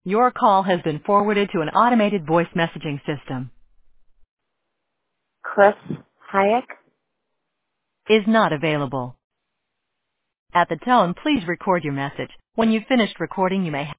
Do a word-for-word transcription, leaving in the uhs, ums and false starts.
Your call has been forwarded to an automated voice messaging system. Chris Hayek. Is not available. At the tone, please record your message. When you've finished recording, you may